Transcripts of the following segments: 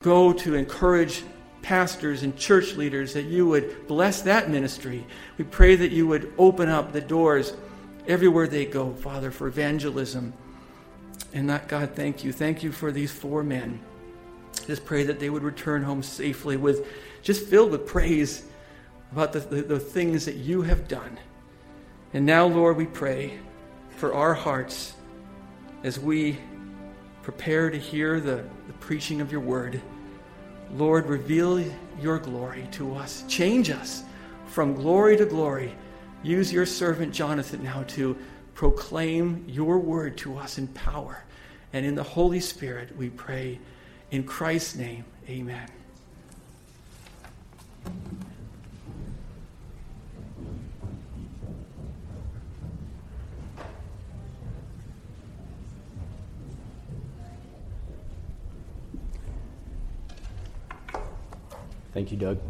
go to encourage pastors and church leaders, that you would bless that ministry. We pray that you would open up the doors everywhere they go, Father, for evangelism. And that, God, thank you. Thank you for these 4 men. Just pray that they would return home safely, with just filled with praise about the things that you have done. And now, Lord, we pray for our hearts as we prepare to hear the preaching of your word. Lord, reveal your glory to us. Change us from glory to glory. Use your servant Jonathan now to proclaim your word to us in power. And in the Holy Spirit we pray. In Christ's name, amen. Thank you, Doug.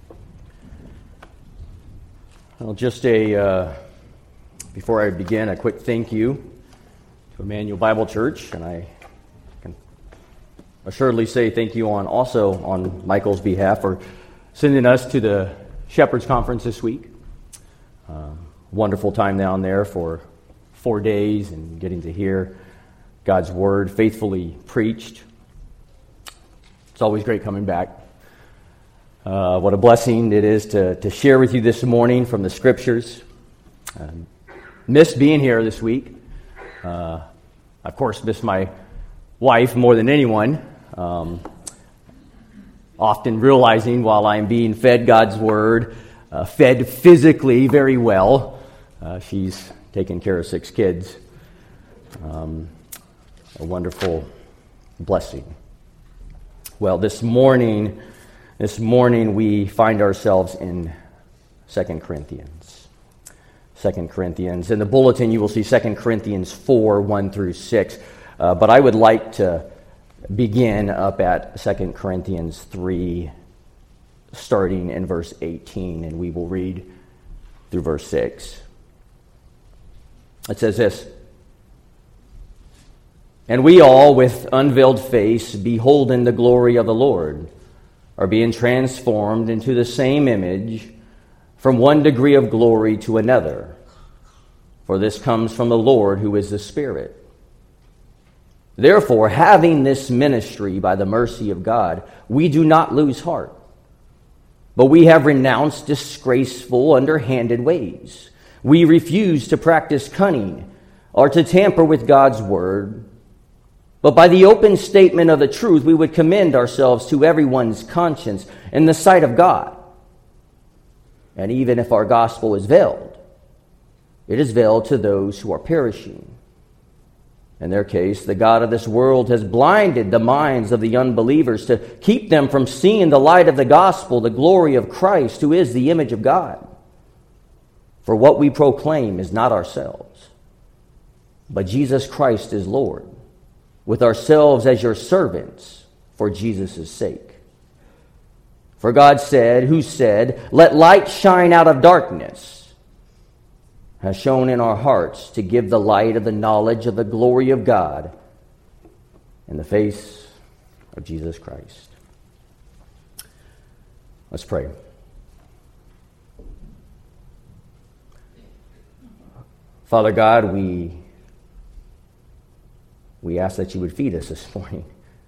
Well, before I begin, a quick thank you to Emmanuel Bible Church, and I can assuredly say thank you also on Michael's behalf for sending us to the Shepherds Conference this week. Wonderful time down there for 4 days and getting to hear God's Word faithfully preached. It's always great coming back. What a blessing it is to share with you this morning from the Scriptures. Missed being here this week. Of course, missed my wife more than anyone. Often realizing while I'm being fed God's Word, fed physically very well, she's taking care of 6 kids. A wonderful blessing. Well, this morning we find ourselves in 2 Corinthians. 2 Corinthians. In the bulletin you will see 2 Corinthians 4, 1 through 6. But I would like to begin up at 2 Corinthians 3, starting in verse 18, and we will read through verse 6. It says this: "And we all, with unveiled face, beholding the glory of the Lord, are being transformed into the same image from one degree of glory to another. For this comes from the Lord, who is the Spirit. Therefore, having this ministry by the mercy of God, we do not lose heart. But we have renounced disgraceful, underhanded ways. We refuse to practice cunning or to tamper with God's word. But by the open statement of the truth, we would commend ourselves to everyone's conscience in the sight of God. And even if our gospel is veiled, it is veiled to those who are perishing. In their case, the God of this world has blinded the minds of the unbelievers to keep them from seeing the light of the gospel, the glory of Christ, who is the image of God. For what we proclaim is not ourselves, but Jesus Christ is Lord, with ourselves as your servants for Jesus' sake. For God said, who said, 'Let light shine out of darkness,' has shone in our hearts to give the light of the knowledge of the glory of God in the face of Jesus Christ." Let's pray. Father God, we ask that you would feed us this morning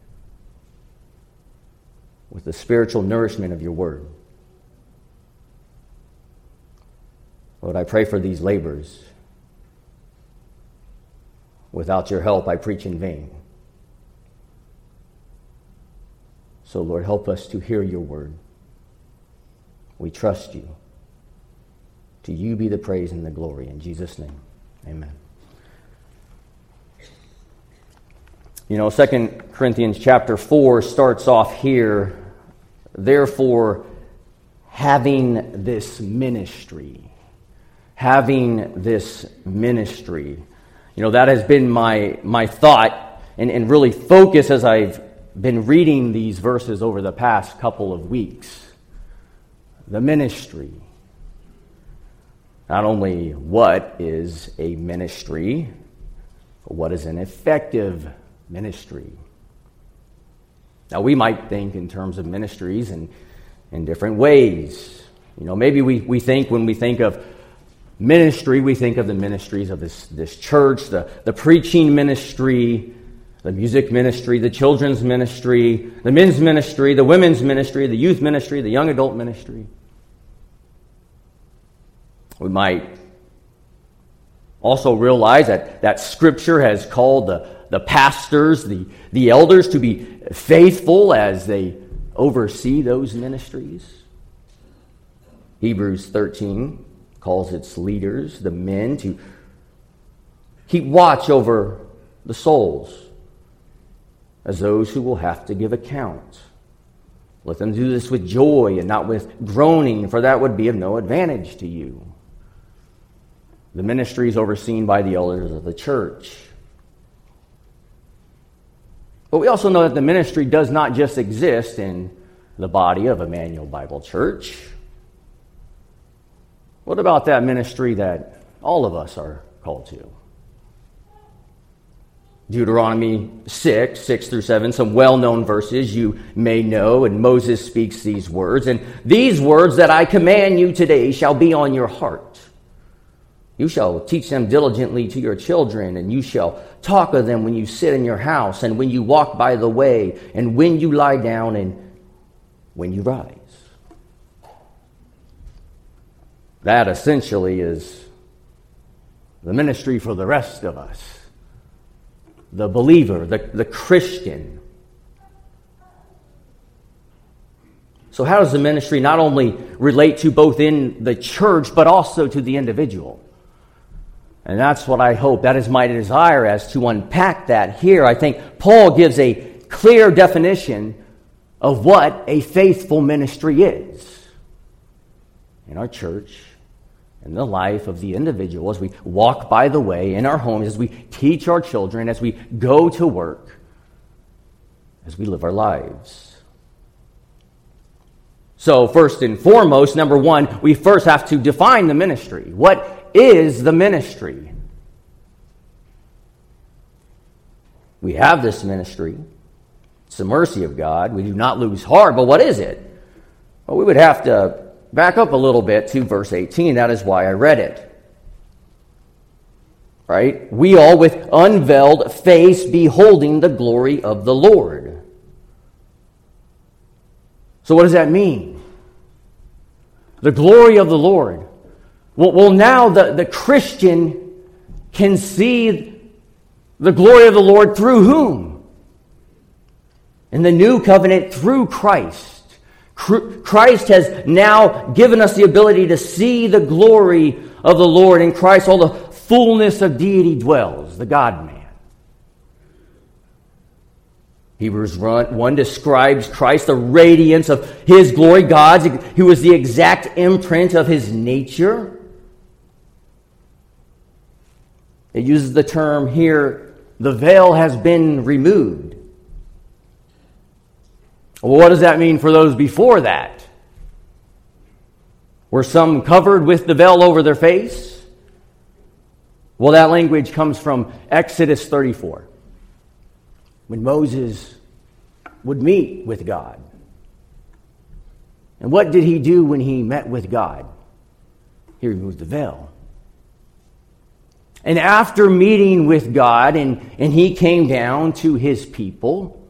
with the spiritual nourishment of your word. Lord, I pray for these labors. Without your help, I preach in vain. So, Lord, help us to hear your word. We trust you. To you be the praise and the glory. In Jesus' name, amen. You know, 2 Corinthians chapter 4 starts off here, therefore, having this ministry. Having this ministry. You know, that has been my thought and really focus as I've been reading these verses over the past couple of weeks. The ministry. Not only what is a ministry, but what is an effective ministry. Now, we might think in terms of ministries and in different ways. Maybe we think when we think of ministry, we think of the ministries of this church, the preaching ministry, the music ministry, the children's ministry, the men's ministry, the women's ministry, the youth ministry, the young adult ministry. We might also realize that Scripture has called the pastors, the elders, to be faithful as they oversee those ministries. Hebrews 13 calls its leaders, the men, to keep watch over the souls as those who will have to give account. Let them do this with joy and not with groaning, for that would be of no advantage to you. The ministry is overseen by the elders of the church. But we also know that the ministry does not just exist in the body of Emmanuel Bible Church. What about that ministry that all of us are called to? Deuteronomy 6 through 7, some well-known verses you may know, and Moses speaks these words. And these words that I command you today shall be on your heart. You shall teach them diligently to your children, and you shall talk of them when you sit in your house, and when you walk by the way, and when you lie down, and when you rise. That essentially is the ministry for the rest of us. The believer, the Christian. So how does the ministry not only relate to both in the church, but also to the individual? And that's what I hope, that is my desire, as to unpack that here. I think Paul gives a clear definition of what a faithful ministry is in our church, in the life of the individual, as we walk by the way, in our homes, as we teach our children, as we go to work, as we live our lives. So first and foremost, number one, we first have to define the ministry. What is the ministry? We have this ministry. It's the mercy of God. We do not lose heart, but what is it? Well, we would have to back up a little bit to verse 18. That is why I read it. Right? We all with unveiled face beholding the glory of the Lord. So what does that mean? The glory of the Lord. Well, now the Christian can see the glory of the Lord through whom? In the new covenant, through Christ. Christ has now given us the ability to see the glory of the Lord. In Christ, all the fullness of deity dwells, the God-man. Hebrews 1 describes Christ, the radiance of His glory, God's, who was the exact imprint of His nature. It uses the term here, the veil has been removed. Well, what does that mean for those before that? Were some covered with the veil over their face? Well, that language comes from Exodus 34. When Moses would meet with God. And what did he do when he met with God? He removed the veil. And after meeting with God, and he came down to his people,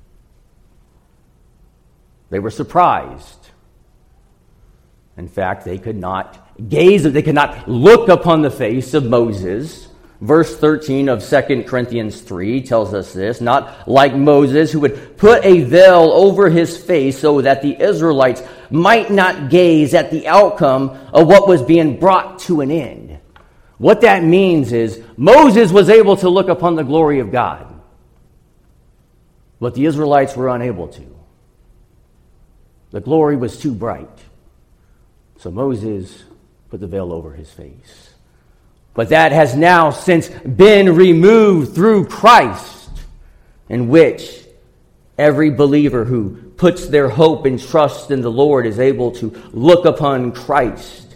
they were surprised. In fact, they could not gaze, they could not look upon the face of Moses. Verse 13 of 2 Corinthians 3 tells us this, not like Moses, who would put a veil over his face so that the Israelites might not gaze at the outcome of what was being brought to an end. What that means is Moses was able to look upon the glory of God, but the Israelites were unable to. The glory was too bright. So Moses put the veil over his face. But that has now since been removed through Christ, in which every believer who puts their hope and trust in the Lord is able to look upon Christ.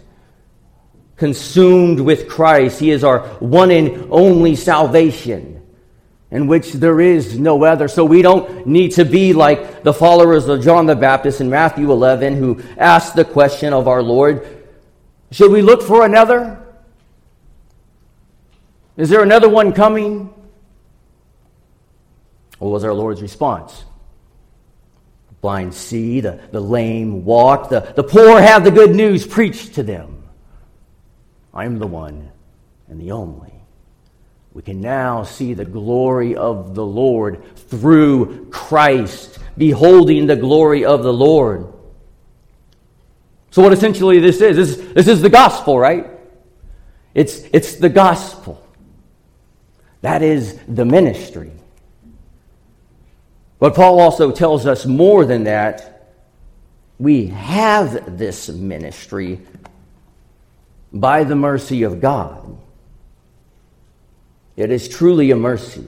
Consumed with Christ, He is our one and only salvation. in which there is no other. So we don't need to be like the followers of John the Baptist in Matthew 11 who asked the question of our Lord, should we look for another? Is there another one coming? What was our Lord's response? The blind see, the lame walk, the poor have the good news preached to them. I am the one and the only. We can now see the glory of the Lord through Christ, beholding the glory of the Lord. So what essentially this is the gospel, right? It's the gospel. That is the ministry. But Paul also tells us more than that. We have this ministry by the mercy of God. It is truly a mercy.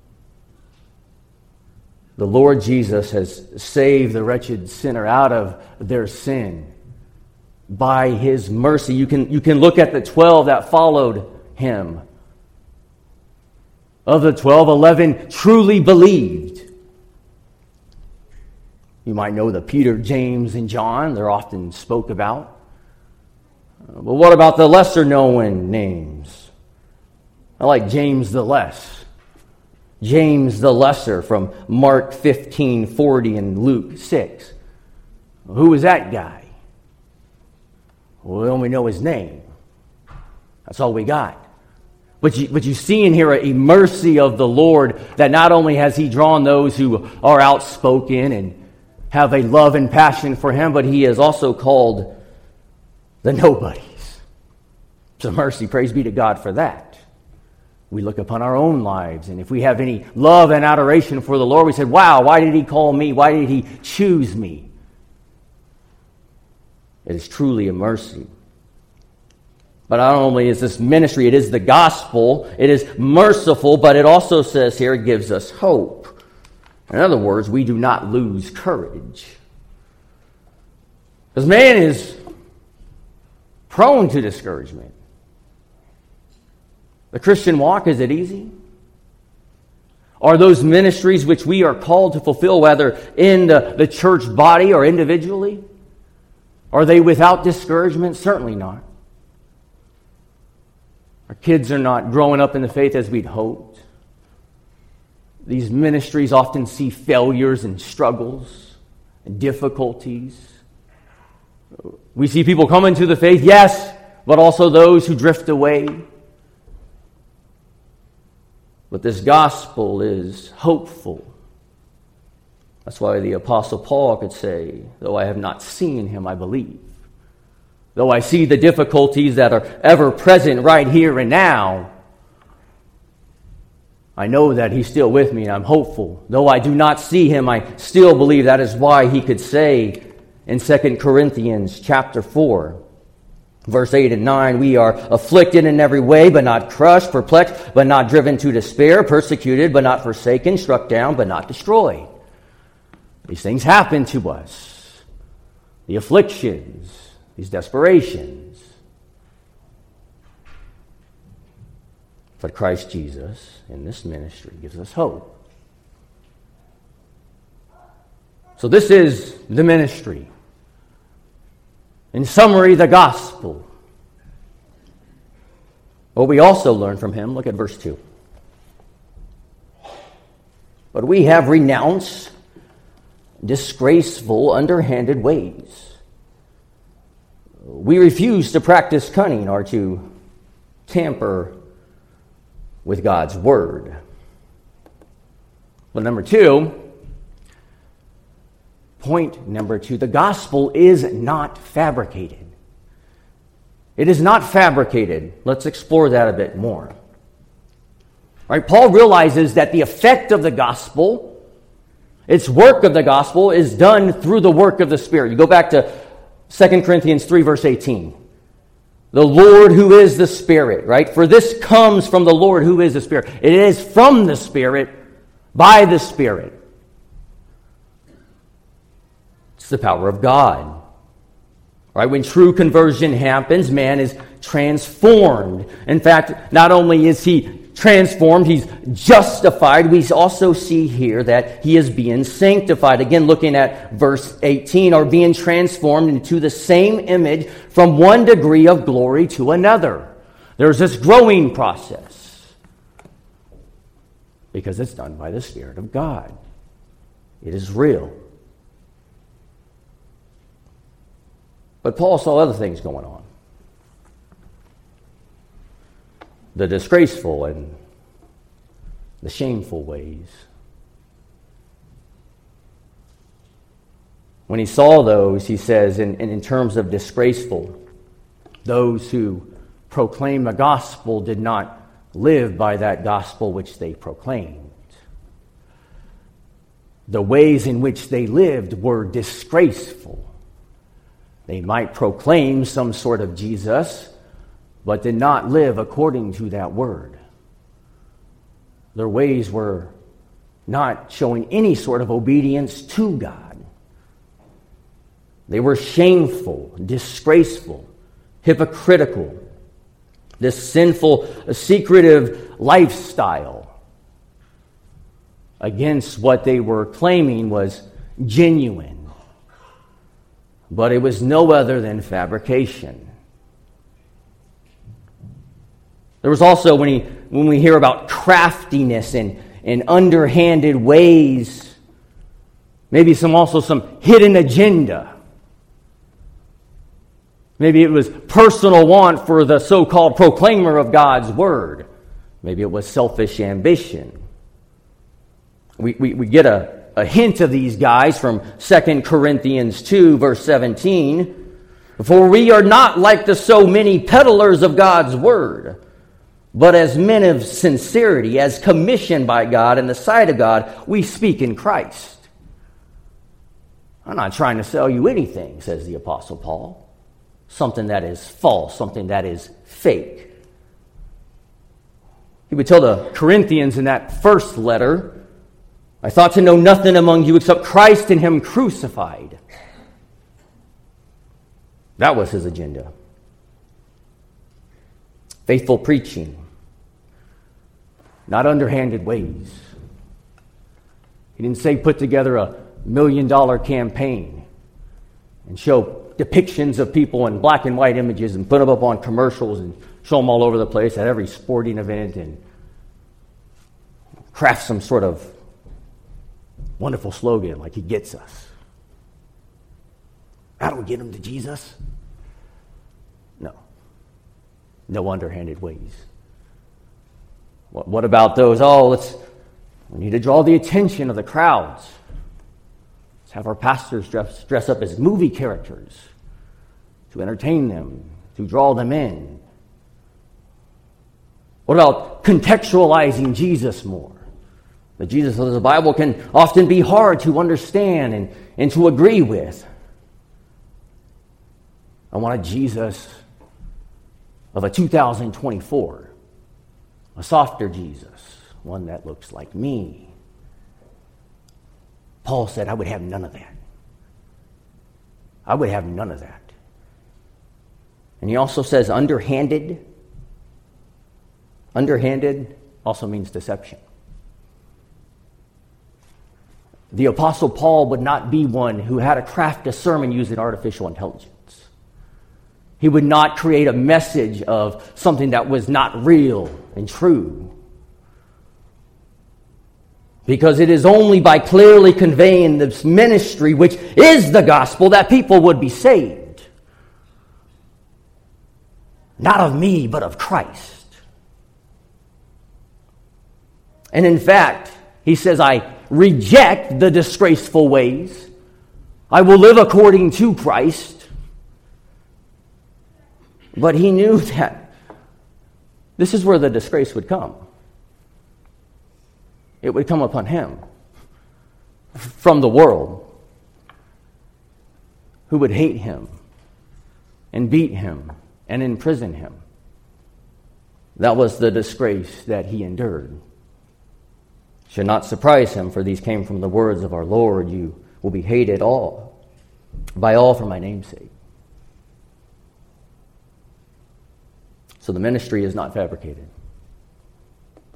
The Lord Jesus has saved the wretched sinner out of their sin by His mercy. You can look at the 12 that followed Him. Of the 12, 11 truly believed. You might know the Peter, James, and John. They're often spoke about. But what about the lesser known names? I like James the Less. James the Lesser from Mark 15:40 and Luke 6. Who was that guy? Well, we only know his name. That's all we got. But you see in here a mercy of the Lord that not only has He drawn those who are outspoken and have a love and passion for Him, but He has also called the nobodies. It's a mercy. Praise be to God for that. We look upon our own lives, and if we have any love and adoration for the Lord, we say, wow, why did He call me? Why did He choose me? It is truly a mercy. But not only is this ministry, it is the gospel, it is merciful, but it also says here it gives us hope. In other words, we do not lose courage. Because man is prone to discouragement. The Christian walk, is it easy? Are those ministries which we are called to fulfill, whether in the church body or individually, are they without discouragement? Certainly not. Our kids are not growing up in the faith as we'd hoped. These ministries often see failures and struggles and difficulties. We see people come into the faith, yes, but also those who drift away. But this gospel is hopeful. That's why the Apostle Paul could say, though I have not seen Him, I believe. Though I see the difficulties that are ever present right here and now, I know that He's still with me and I'm hopeful. Though I do not see Him, I still believe. That is why he could say in 2 Corinthians chapter 4, verse 8 and 9, we are afflicted in every way, but not crushed, perplexed, but not driven to despair, persecuted, but not forsaken, struck down, but not destroyed. These things happen to us. The afflictions, these desperations. But Christ Jesus, in this ministry, gives us hope. So this is the ministry. In summary, the gospel. What we also learn from Him, look at verse 2. But we have renounced disgraceful, underhanded ways. We refuse to practice cunning or to tamper with God's word. Well, point number 2, the gospel is not fabricated. It is not fabricated. Let's explore that a bit more. Right? Paul realizes that the effect of the gospel, its work of the gospel, is done through the work of the Spirit. You go back to 2 Corinthians 3, verse 18. The Lord who is the Spirit, right? For this comes from the Lord who is the Spirit. It is from the Spirit, by the Spirit. It's the power of God. Right? When true conversion happens, man is transformed. In fact, not only is he transformed, he's justified. We also see here that he is being sanctified. Again, looking at verse 18, or being transformed into the same image from one degree of glory to another. There's this growing process because it's done by the Spirit of God. It is real. But Paul saw other things going on. The disgraceful and the shameful ways. When he saw those, he says, in terms of disgraceful, those who proclaim the gospel did not live by that gospel which they proclaimed. The ways in which they lived were disgraceful. They might proclaim some sort of Jesus, but did not live according to that word. Their ways were not showing any sort of obedience to God. They were shameful, disgraceful, hypocritical. This sinful, secretive lifestyle against what they were claiming was genuine. But it was no other than fabrication. There was also, when we hear about craftiness and underhanded ways, maybe some hidden agenda. Maybe it was personal want for the so-called proclaimer of God's word. Maybe it was selfish ambition. We get a hint of these guys from 2 Corinthians 2, verse 17. For we are not like the so many peddlers of God's word, but as men of sincerity, as commissioned by God in the sight of God, we speak in Christ. I'm not trying to sell you anything, says the Apostle Paul. Something that is false, something that is fake. He would tell the Corinthians in that first letter, I thought to know nothing among you except Christ and Him crucified. That was his agenda. Faithful preaching. Not underhanded ways. He didn't say put together $1 million campaign and show depictions of people in black and white images and put them up on commercials and show them all over the place at every sporting event and craft some sort of wonderful slogan like he gets us. That'll get him to Jesus. No. No underhanded ways. What about those? We need to draw the attention of the crowds. Let's have our pastors dress up as movie characters to entertain them, to draw them in. What about contextualizing Jesus more? The Jesus of the Bible can often be hard to understand and to agree with. I want a Jesus of a 2024. A softer Jesus, one that looks like me. Paul said, I would have none of that. I would have none of that. And he also says underhanded. Underhanded also means deception. The Apostle Paul would not be one who had to craft a sermon using artificial intelligence. He would not create a message of something that was not real and true. Because it is only by clearly conveying this ministry, which is the gospel, that people would be saved. Not of me, but of Christ. And in fact, he says, I reject the disgraceful ways. I will live according to Christ. But he knew that this is where the disgrace would come. It would come upon him from the world, who would hate him and beat him and imprison him. That was the disgrace that he endured. Should not surprise him, for these came from the words of our Lord. You will be hated by all for my name's sake. So the ministry is not fabricated.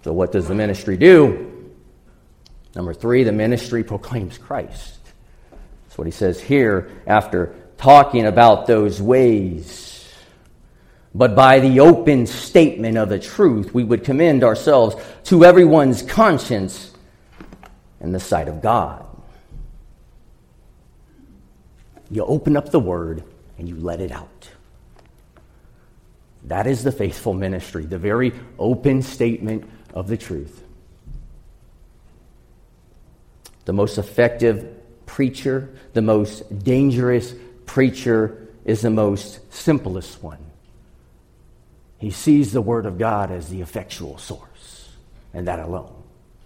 So what does the ministry do? Number 3, the ministry proclaims Christ. That's what he says here after talking about those ways. But by the open statement of the truth, we would commend ourselves to everyone's conscience in the sight of God. You open up the word and you let it out. That is the faithful ministry, the very open statement of the truth. The most effective preacher, the most dangerous preacher is the most simplest one. He sees the Word of God as the effectual source, and that alone.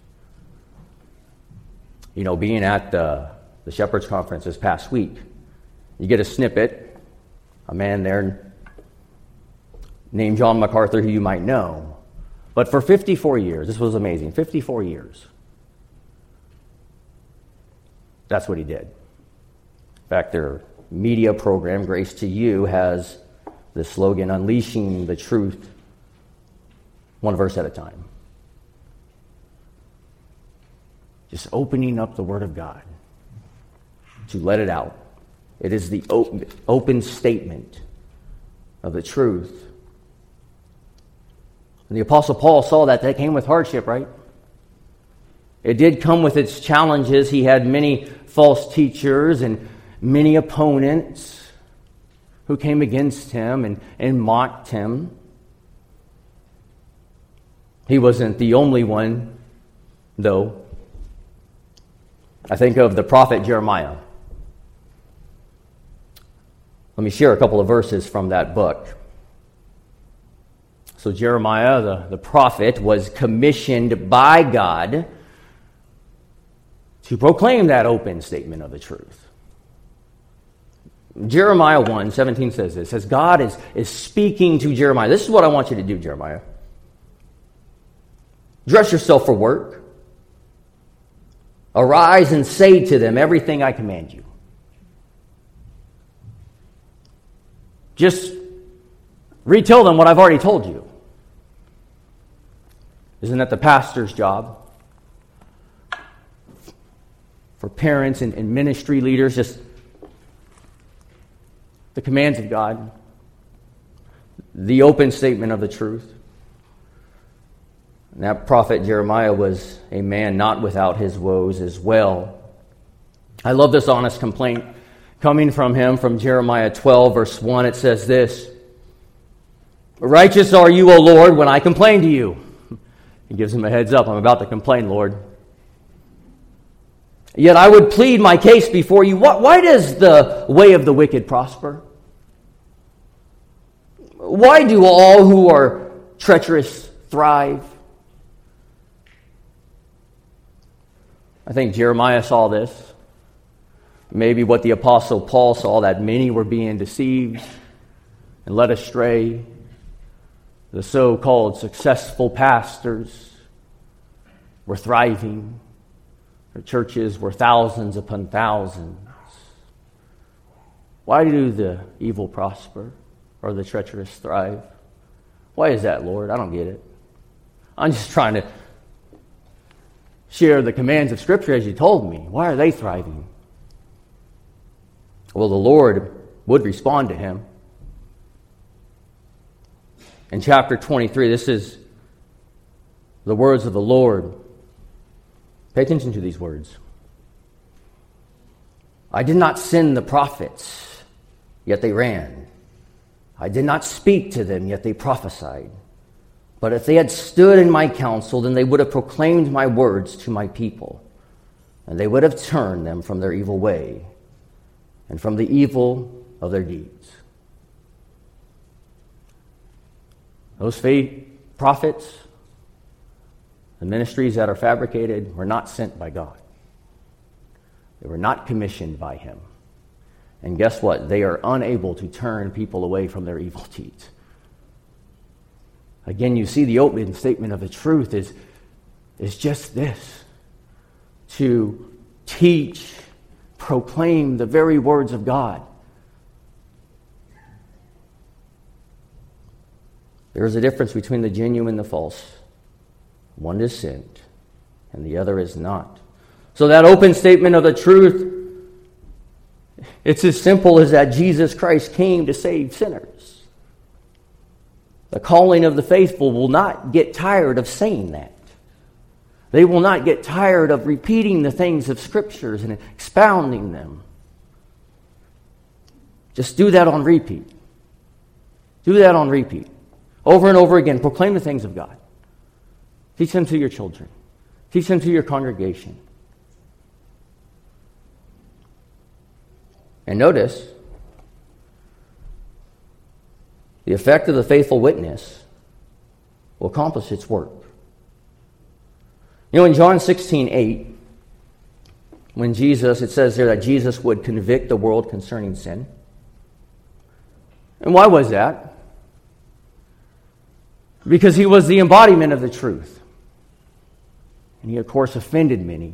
You know, being at the Shepherds Conference this past week, you get a snippet, a man there named John MacArthur, who you might know. But for 54 years, this was amazing, 54 years, that's what he did. In fact, their media program, Grace to You, has the slogan, Unleashing the Truth, one verse at a time. Just opening up the Word of God to let it out. It is the open statement of the truth. And the Apostle Paul saw that came with hardship, right? It did come with its challenges. He had many false teachers and many opponents who came against him and mocked him. He wasn't the only one, though. I think of the prophet Jeremiah. Let me share a couple of verses from that book. So Jeremiah, the prophet, was commissioned by God to proclaim that open statement of the truth. Jeremiah 1:17 says this. It says, God is speaking to Jeremiah. This is what I want you to do, Jeremiah. Dress yourself for work. Arise and say to them everything I command you. Just retell them what I've already told you. Isn't that the pastor's job? For parents and ministry leaders, just the commands of God, the open statement of the truth. And that prophet Jeremiah was a man not without his woes as well. I love this honest complaint coming from him from Jeremiah 12, verse 1. It says this, Righteous are you, O Lord, when I complain to you. He gives him a heads up. I'm about to complain, Lord. Yet I would plead my case before you. Why does the way of the wicked prosper? Why do all who are treacherous thrive? I think Jeremiah saw this. Maybe what the Apostle Paul saw, that many were being deceived and led astray. The so-called successful pastors were thriving. Their churches were thousands upon thousands. Why do the evil prosper or the treacherous thrive? Why is that, Lord? I don't get it. I'm just trying to share the commands of Scripture as you told me. Why are they thriving? Well, the Lord would respond to him. In chapter 23, this is the words of the Lord. Pay attention to these words. I did not send the prophets, yet they ran. I did not speak to them, yet they prophesied. But if they had stood in my counsel, then they would have proclaimed my words to my people, and they would have turned them from their evil way and from the evil of their deeds. Those fake prophets, the ministries that are fabricated, were not sent by God. They were not commissioned by Him. And guess what? They are unable to turn people away from their evil deeds. Again, you see the open statement of the truth is just this: to teach, proclaim the very words of God. There is a difference between the genuine and the false. One is sent, and the other is not. So that open statement of the truth, it's as simple as that Jesus Christ came to save sinners. The calling of the faithful will not get tired of saying that. They will not get tired of repeating the things of Scriptures and expounding them. Just do that on repeat. Do that on repeat. Over and over again, proclaim the things of God. Teach them to your children. Teach them to your congregation. And notice, the effect of the faithful witness will accomplish its work. You know, in John 16:8, when Jesus, it says there that Jesus would convict the world concerning sin. And why was that? Because he was the embodiment of the truth. And he, of course, offended many.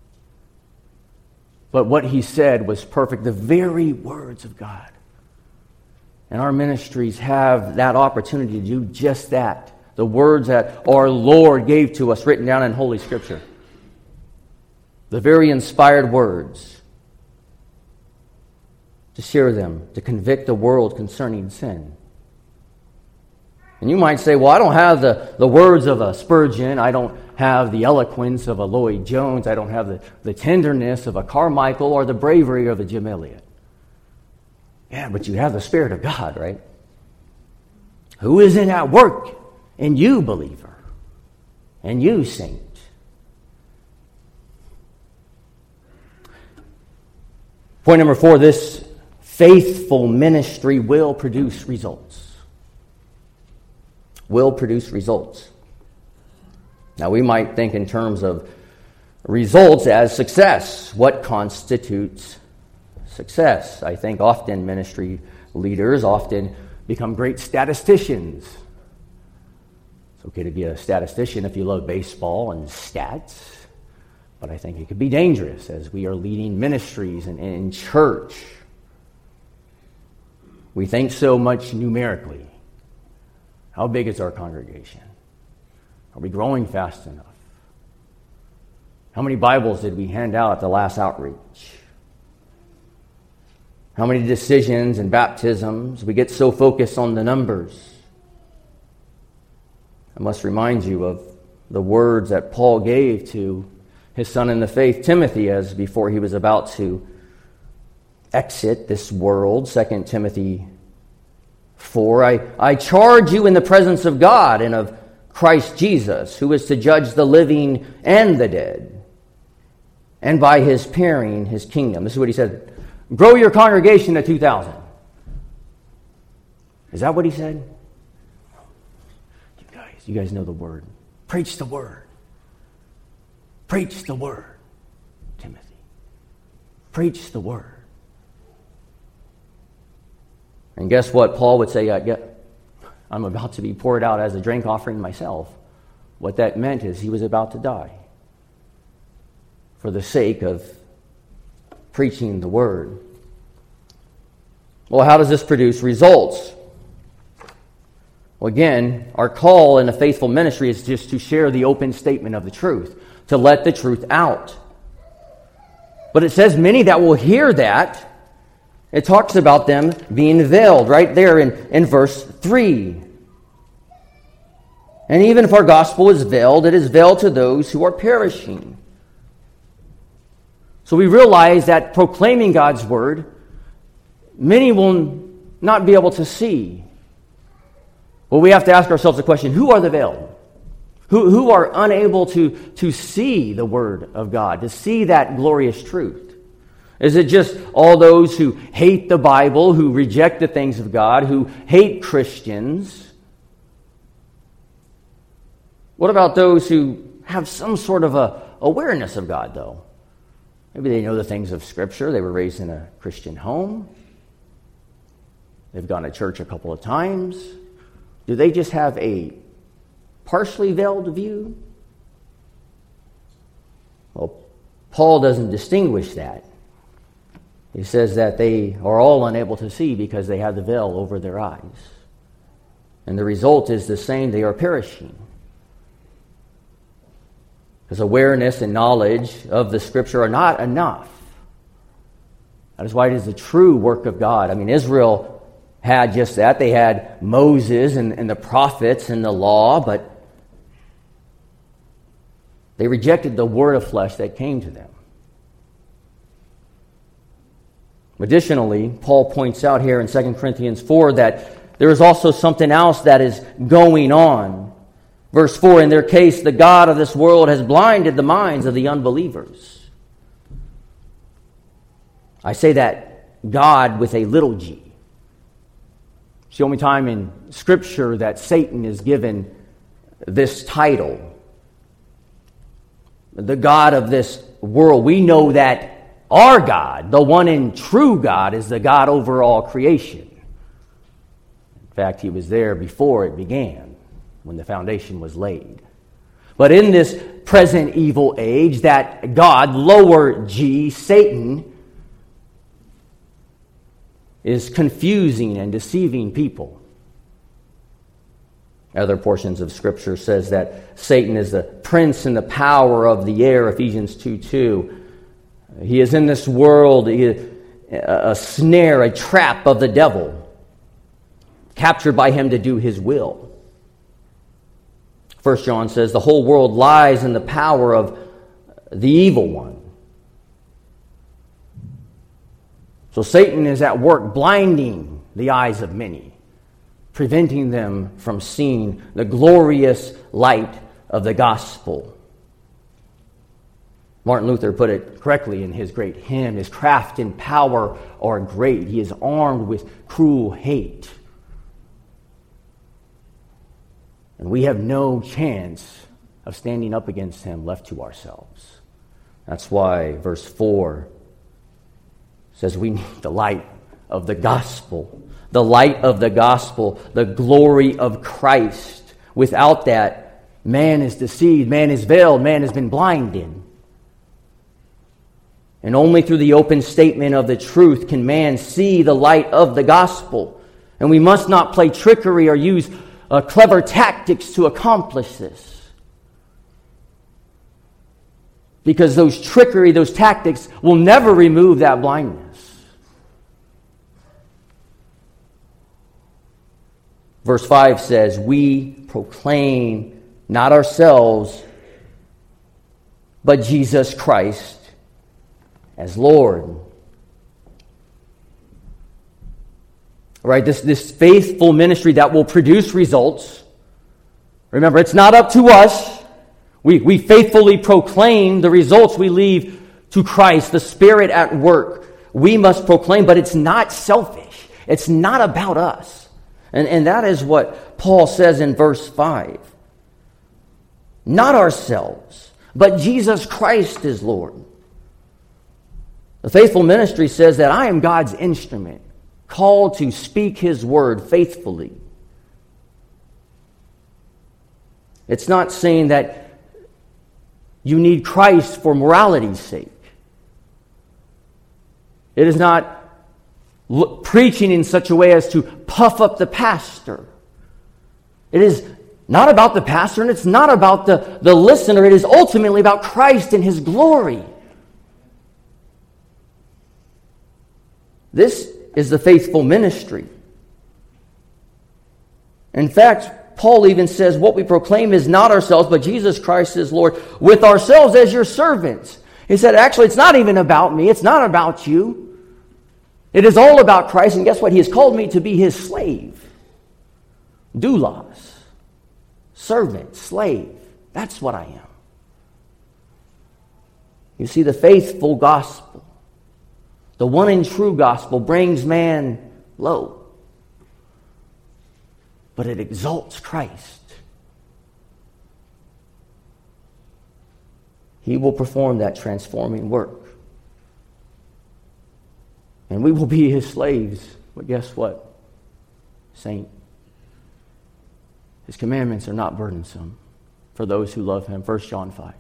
But what he said was perfect, the very words of God. And our ministries have that opportunity to do just that. The words that our Lord gave to us, written down in Holy Scripture. The very inspired words. To share them, to convict the world concerning sin. And you might say, well, I don't have the words of a Spurgeon. I don't have the eloquence of a Lloyd Jones. I don't have the tenderness of a Carmichael or the bravery of a Jim Elliot. Yeah, but you have the Spirit of God, right? Who is in at work in you, believer, and you, saint. Point number 4, this faithful ministry will produce results. Will produce results. Now, we might think in terms of results as success. What constitutes success? I think often ministry leaders often become great statisticians. It's okay to be a statistician if you love baseball and stats, but I think it could be dangerous as we are leading ministries and in church. We think so much numerically. How big is our congregation? Are we growing fast enough? How many Bibles did we hand out at the last outreach? How many decisions and baptisms? We get so focused on the numbers. I must remind you of the words that Paul gave to his son in the faith, Timothy, as before he was about to exit this world. 2 Timothy 4, I charge you in the presence of God and of Christ Jesus, who is to judge the living and the dead, and by his appearing his kingdom. This is what he said. Grow your congregation to 2,000. Is that what he said? You guys know the word. Preach the word. Preach the word, Timothy. Preach the word. And guess what? Paul would say, I'm about to be poured out as a drink offering myself. What that meant is he was about to die for the sake of preaching the word. Well, how does this produce results? Well, again, our call in a faithful ministry is just to share the open statement of the truth, to let the truth out. But it says many that will hear that. It talks about them being veiled right there in verse 3. And even if our gospel is veiled, it is veiled to those who are perishing. So we realize that proclaiming God's word, many will not be able to see. Well, we have to ask ourselves the question, who are the veiled? Who are unable to see the word of God, to see that glorious truth? Is it just all those who hate the Bible, who reject the things of God, who hate Christians? What about those who have some sort of a awareness of God, though? Maybe they know the things of Scripture. They were raised in a Christian home. They've gone to church a couple of times. Do they just have a partially veiled view? Well, Paul doesn't distinguish that. He says that they are all unable to see because they have the veil over their eyes. And the result is the same, they are perishing. Because awareness and knowledge of the Scripture are not enough. That is why it is the true work of God. I mean, Israel had just that. They had Moses and the prophets and the law, but they rejected the word of flesh that came to them. Additionally, Paul points out here in 2 Corinthians 4 that there is also something else that is going on. Verse 4, in their case, the God of this world has blinded the minds of the unbelievers. I say that God with a little g. It's the only time in Scripture that Satan is given this title. The God of this world. We know that our God, the one and true God, is the God over all creation. In fact, he was there before it began, when the foundation was laid. But in this present evil age, that God, lower g, Satan, is confusing and deceiving people. Other portions of Scripture says that Satan is the prince and the power of the air, Ephesians 2:2. He is in this world a snare, a trap of the devil, captured by him to do his will. 1 John says the whole world lies in the power of the evil one. So Satan is at work blinding the eyes of many, preventing them from seeing the glorious light of the gospel. Martin Luther put it correctly in his great hymn, his craft and power are great. He is armed with cruel hate. And we have no chance of standing up against him left to ourselves. That's why verse 4 says we need the light of the gospel. The light of the gospel, the glory of Christ. Without that, man is deceived, man is veiled, man has been blinded. And only through the open statement of the truth can man see the light of the gospel. And we must not play trickery or use clever tactics to accomplish this. Because those trickery, those tactics will never remove that blindness. Verse 5 says, we proclaim not ourselves, but Jesus Christ as Lord. Right, this faithful ministry that will produce results. Remember, it's not up to us. We faithfully proclaim the results we leave to Christ, the Spirit at work. We must proclaim, but it's not selfish. It's not about us. And that is what Paul says in verse 5. Not ourselves, but Jesus Christ is Lord. The faithful ministry says that I am God's instrument, called to speak His word faithfully. It's not saying that you need Christ for morality's sake. It is not preaching in such a way as to puff up the pastor. It is not about the pastor, and it's not about the listener. It is ultimately about Christ and His glory. This is the faithful ministry. In fact, Paul even says what we proclaim is not ourselves, but Jesus Christ is Lord, with ourselves as your servants. He said, actually, it's not even about me. It's not about you. It is all about Christ. And guess what? He has called me to be His slave. Doulos. Servant, slave. That's what I am. You see, the faithful gospel, the one and true gospel, brings man low. But it exalts Christ. He will perform that transforming work. And we will be His slaves. But guess what, saint? His commandments are not burdensome for those who love Him. 1 John 5.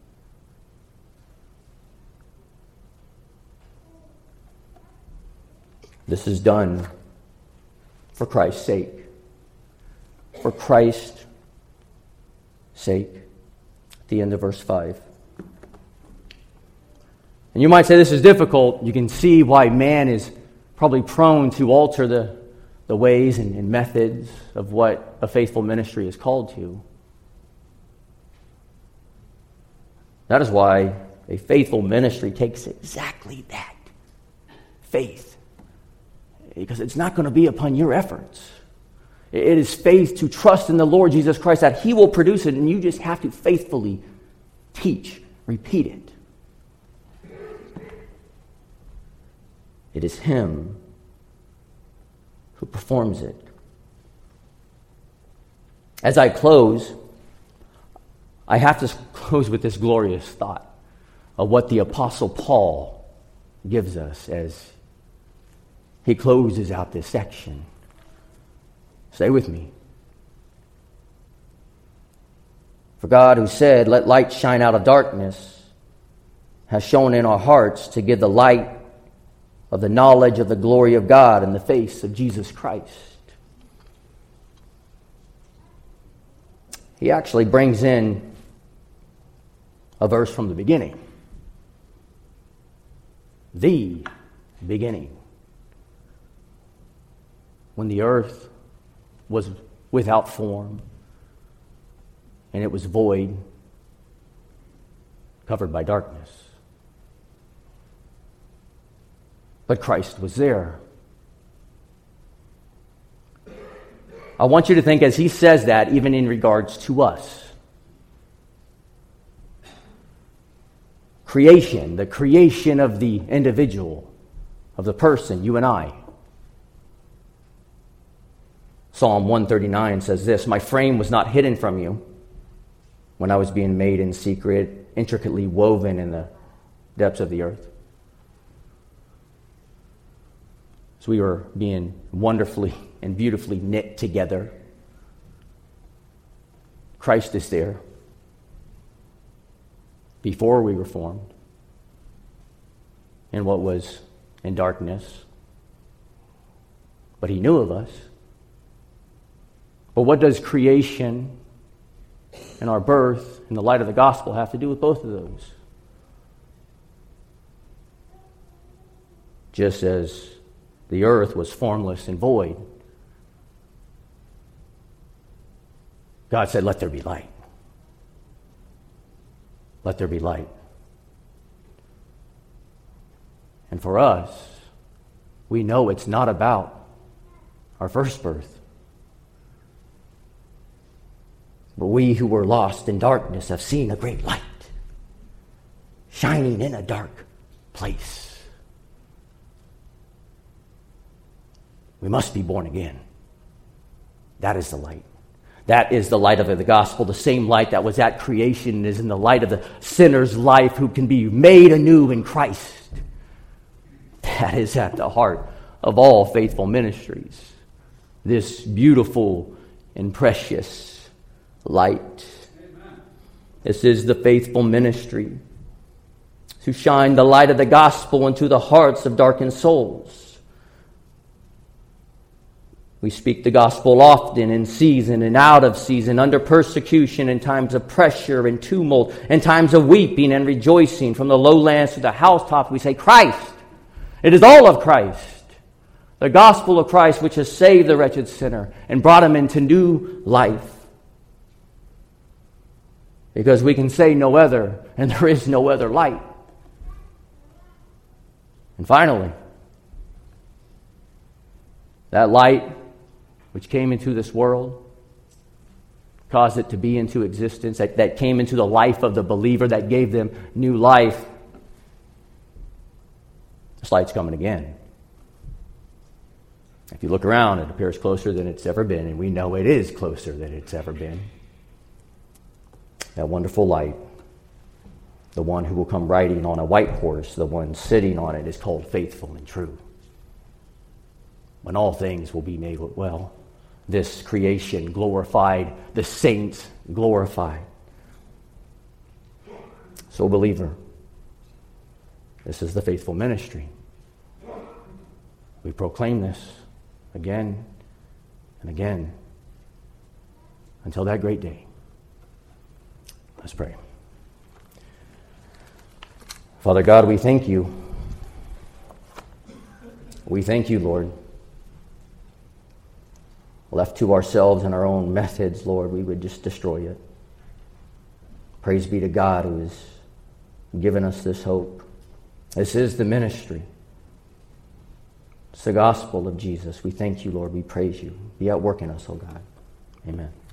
This is done for Christ's sake. For Christ's sake. the end of verse 5. And you might say this is difficult. You can see why man is probably prone to alter the ways and methods of what a faithful ministry is called to. That is why a faithful ministry takes exactly that, faith. Because it's not going to be upon your efforts. It is faith to trust in the Lord Jesus Christ that He will produce it, and you just have to faithfully teach, repeat it. It is Him who performs it. As I close, I have to close with this glorious thought of what the Apostle Paul gives us as he closes out this section. Stay with me. For God, who said, "Let light shine out of darkness," has shone in our hearts to give the light of the knowledge of the glory of God in the face of Jesus Christ. He actually brings in a verse from the beginning. The beginning. When the earth was without form and it was void, covered by darkness. But Christ was there. I want you to think as he says that, even in regards to us. Creation, the creation of the individual, of the person, you and I. Psalm 139 says this, "My frame was not hidden from you when I was being made in secret, intricately woven in the depths of the earth." So we were being wonderfully and beautifully knit together. Christ is there before we were formed in what was in darkness. But he knew of us. But what does creation and our birth in the light of the gospel have to do with both of those? Just as the earth was formless and void, God said, "Let there be light." Let there be light. And for us, we know it's not about our first birth. But we who were lost in darkness have seen a great light shining in a dark place. We must be born again. That is the light. That is the light of the gospel. The same light that was at creation is in the light of the sinner's life who can be made anew in Christ. That is at the heart of all faithful ministries. This beautiful and precious light. Amen. This is the faithful ministry to shine the light of the gospel into the hearts of darkened souls. We speak the gospel often, in season and out of season, under persecution, in times of pressure and tumult, in times of weeping and rejoicing. From the lowlands to the housetops, we say, Christ. It is all of Christ. The gospel of Christ which has saved the wretched sinner and brought him into new life. Because we can say no other, and there is no other light. And finally, that light which came into this world, caused it to be into existence, that came into the life of the believer, that gave them new life. This light's coming again. If you look around, it appears closer than it's ever been, and we know it is closer than it's ever been. That wonderful light, the one who will come riding on a white horse, the one sitting on it, is called faithful and true. When all things will be made well, this creation glorified, the saints glorified. So, believer, this is the faithful ministry. We proclaim this again and again until that great day. Let's pray. Father God, we thank you. We thank you, Lord. Left to ourselves and our own methods, Lord, we would just destroy it. Praise be to God who has given us this hope. This is the ministry. It's the gospel of Jesus. We thank you, Lord. We praise you. Be at work in us, oh God. Amen.